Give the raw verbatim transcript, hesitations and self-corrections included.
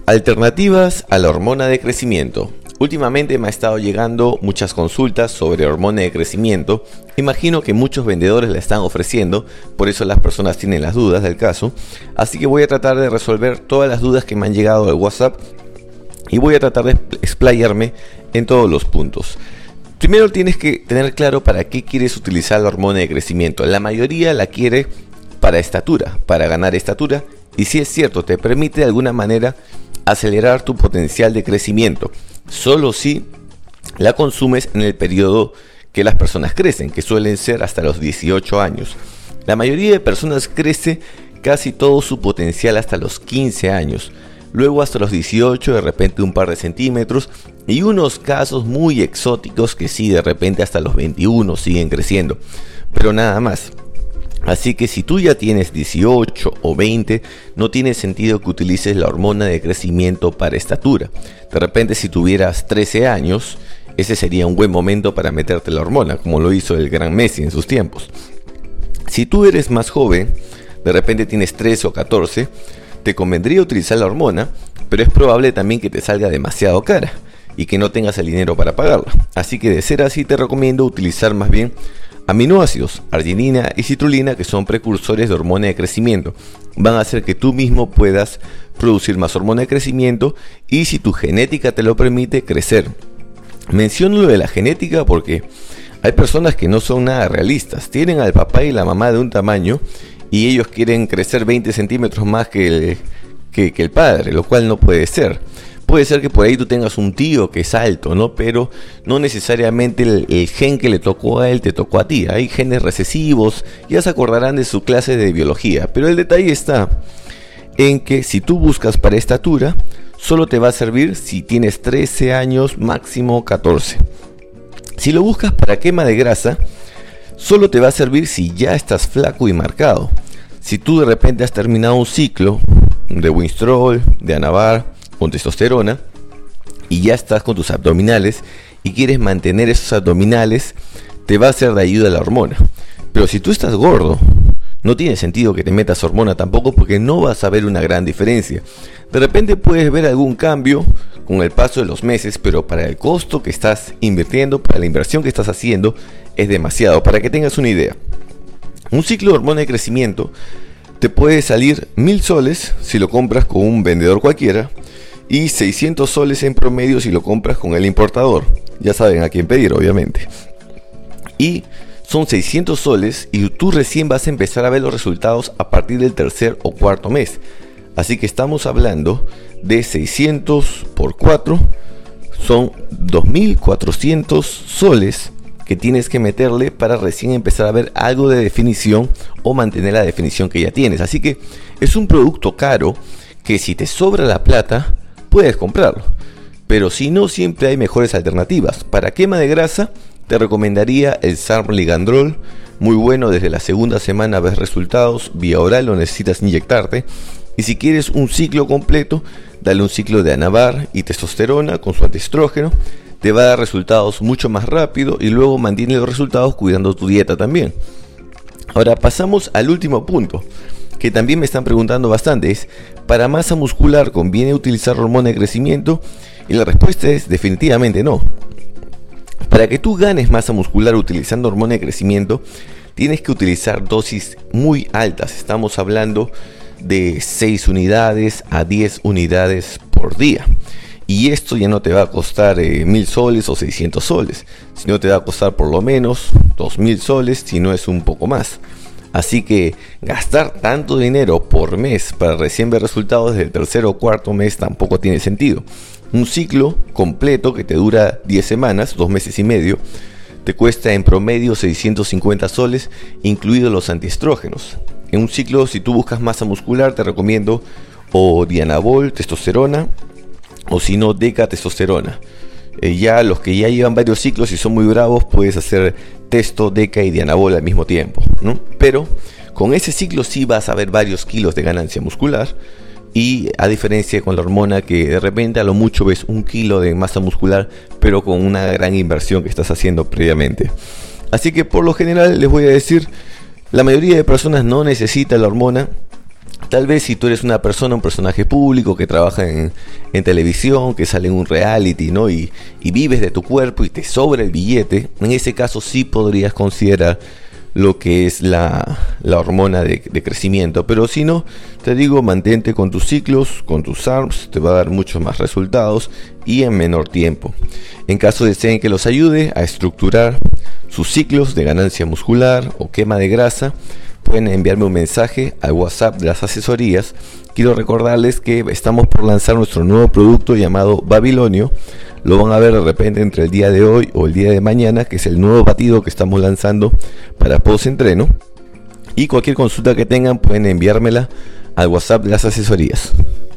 Alternativas a la hormona de crecimiento. Últimamente me ha estado llegando muchas consultas sobre hormona de crecimiento. Imagino que muchos vendedores la están ofreciendo, por eso las personas tienen las dudas del caso. Así que voy a tratar de resolver todas las dudas que me han llegado al WhatsApp y voy a tratar de explayarme en todos los puntos. Primero tienes que tener claro para qué quieres utilizar la hormona de crecimiento. La mayoría la quiere para estatura, para ganar estatura. Y si es cierto, te permite de alguna manera acelerar tu potencial de crecimiento, solo si la consumes en el periodo que las personas crecen, que suelen ser hasta los dieciocho años. La mayoría de personas crece casi todo su potencial hasta los quince años, luego hasta los dieciocho de repente un par de centímetros y unos casos muy exóticos que sí, de repente hasta los veintiuno siguen creciendo, pero nada más. Así que si tú ya tienes dieciocho o veinte, no tiene sentido que utilices la hormona de crecimiento para estatura. De repente si tuvieras trece años, ese sería un buen momento para meterte la hormona, como lo hizo el gran Messi en sus tiempos. Si tú eres más joven, de repente tienes trece o catorce, te convendría utilizar la hormona, pero es probable también que te salga demasiado cara y que no tengas el dinero para pagarla. Así que de ser así te recomiendo utilizar más bien aminoácidos, arginina y citrulina, que son precursores de hormona de crecimiento. Van a hacer que tú mismo puedas producir más hormona de crecimiento y, si tu genética te lo permite, crecer. Menciono lo de la genética porque hay personas que no son nada realistas. Tienen al papá y la mamá de un tamaño y ellos quieren crecer veinte centímetros más que el, que, que el padre, lo cual no puede ser. Puede ser que por ahí tú tengas un tío que es alto, ¿no? Pero no necesariamente el, el gen que le tocó a él te tocó a ti. Hay genes recesivos, ya se acordarán de su clase de biología. Pero el detalle está en que si tú buscas para estatura, solo te va a servir si tienes trece años, máximo catorce. Si lo buscas para quema de grasa, solo te va a servir si ya estás flaco y marcado. Si tú de repente has terminado un ciclo de Winstrol, de Anavar, con testosterona y ya estás con tus abdominales y quieres mantener esos abdominales, te va a ser de ayuda la hormona. Pero si tú estás gordo, no tiene sentido que te metas hormona tampoco, porque no vas a ver una gran diferencia. De repente puedes ver algún cambio con el paso de los meses, pero para el costo que estás invirtiendo, para la inversión que estás haciendo, es demasiado. Para que tengas una idea, un ciclo de hormona de crecimiento te puede salir mil soles si lo compras con un vendedor cualquiera, y seiscientos soles en promedio si lo compras con el importador. Ya saben a quién pedir, obviamente. Y son seiscientos soles y tú recién vas a empezar a ver los resultados a partir del tercer o cuarto mes. Así que estamos hablando de seiscientos por cuatro, son dos mil cuatrocientos soles que tienes que meterle para recién empezar a ver algo de definición o mantener la definición que ya tienes. Así que es un producto caro que, si te sobra la plata, puedes comprarlo, pero si no, siempre hay mejores alternativas. Para quema de grasa te recomendaría el Sarm-Ligandrol, muy bueno. Desde la segunda semana ves resultados, vía oral, no necesitas inyectarte. Y si quieres un ciclo completo, dale un ciclo de Anavar y testosterona con su antiestrógeno, te va a dar resultados mucho más rápido y luego mantiene los resultados cuidando tu dieta también. Ahora pasamos al último punto, que también me están preguntando bastante, es: ¿para masa muscular conviene utilizar hormona de crecimiento? Y la respuesta es definitivamente no. Para que tú ganes masa muscular utilizando hormona de crecimiento, tienes que utilizar dosis muy altas. Estamos hablando de seis unidades a diez unidades por día. Y esto ya no te va a costar eh, mil soles o seiscientos soles, sino te va a costar por lo menos dos mil soles, si no es un poco más. Así que gastar tanto dinero por mes para recién ver resultados desde el tercer o cuarto mes tampoco tiene sentido. Un ciclo completo que te dura diez semanas, dos meses y medio, te cuesta en promedio seiscientos cincuenta soles, incluidos los antiestrógenos. En un ciclo, si tú buscas masa muscular, te recomiendo o Dianabol, testosterona, o si no, decatestosterona. Eh, ya los que ya llevan varios ciclos y son muy bravos, puedes hacer testo, deca y dianabol al mismo tiempo, ¿no? Pero con ese ciclo sí vas a ver varios kilos de ganancia muscular, y a diferencia con la hormona, que de repente a lo mucho ves un kilo de masa muscular, pero con una gran inversión que estás haciendo previamente. Así que por lo general les voy a decir, la mayoría de personas no necesita la hormona. Tal vez si tú eres una persona, un personaje público que trabaja en, en televisión, que sale en un reality, ¿no? Y, y vives de tu cuerpo y te sobra el billete, en ese caso sí podrías considerar lo que es la, la hormona de, de crecimiento. Pero si no, te digo, mantente con tus ciclos, con tus A R Ms, te va a dar muchos más resultados y en menor tiempo. En caso deseen que los ayude a estructurar sus ciclos de ganancia muscular o quema de grasa, pueden enviarme un mensaje al WhatsApp de las asesorías. Quiero recordarles que estamos por lanzar nuestro nuevo producto llamado Babilonio. Lo van a ver de repente entre el día de hoy o el día de mañana, que es el nuevo batido que estamos lanzando para post-entreno. Y cualquier consulta que tengan pueden enviármela al WhatsApp de las asesorías.